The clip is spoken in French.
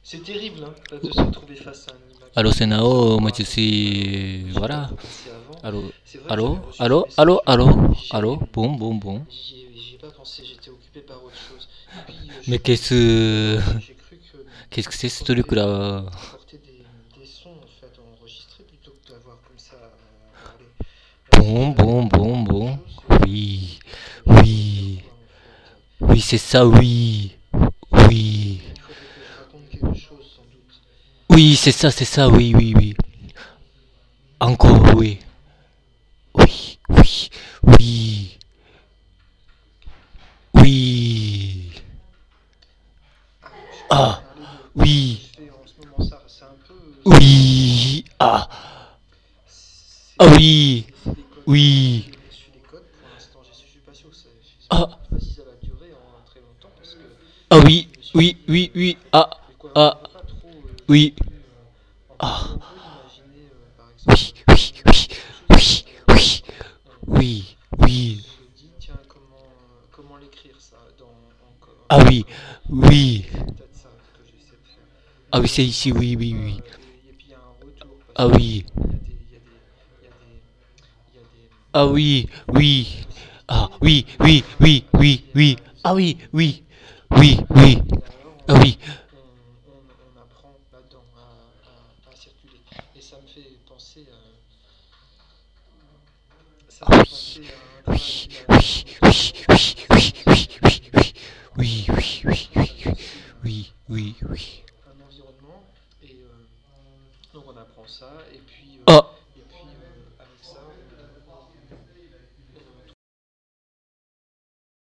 C'est terrible hein, de se retrouver face à un animal qui Allô, nous c'est parle. Parce que Nao, moi moi, je suis... j'y ai pas Voilà. trop pensé avant. Allô, C'est vrai que j'avais allô, reçu des allô, allô, messages, allô, mais allô, boum, boum, boum. j'y ai pas pensé, j'étais occupé par autre chose. Et puis je Mais suis tombé qu'est-ce dessus tout à que... l'heure et j'ai cru Qu'est-ce que c'est ce qu'on était truc-là? on portait des sons en fait enregistrés plutôt que d'avoir comme ça à parler. Si Boum, jamais boum, on entend boum, quelque boum. chose, Oui, je dois faire oui, quoi en fait? oui, c'est ça, oui, oui. Il faudrait que je raconte quelque chose sans doute. Oui, c'est ça, oui, oui, oui. Encore, oui, oui, oui, oui, oui. Je peux Ah, parler de ce que oui, je fais en ce moment, ça c'est un peu oui, ah, ah, oui, c'est des codes. oui, Je suis les codes pour l'instant. Je suis pas sûr que ah, je sais pas si ça va durer en très longtemps parce que ah, oui, je me suis oui, dit oui, oui, ah, mais quoi on ah, veut pas trop non oui, plus en fait si ah, on veut imaginer par exemple oui, oui, oui, quelque chose qui oui, s'appelle oui, oui, on oui, se dit tiens comment l'écrire ça ah, en oui, code. oui, C'est peut-être ça que j'essaie de faire. ah, oui, Mais c'est je ici, oui, sais oui, pas. oui, Et puis il y a un retour parce ah, que oui, il y a des, il y a des ah, oui, oui, ah, possibilités oui, oui, oui, oui, qui est oui, ah, réalisable. oui, oui, oui, oui, Et alors ah, oui, on apprend là-dedans à circuler. Et ça me ah, fait oui, penser à un travail oui, qu'on a oui, oui, notamment oui, oui, réalisé oui, oui, en oui, oui, oui, oui, on a lancé oui, oui, oui. un environnement et donc on apprend ça et puis Ah,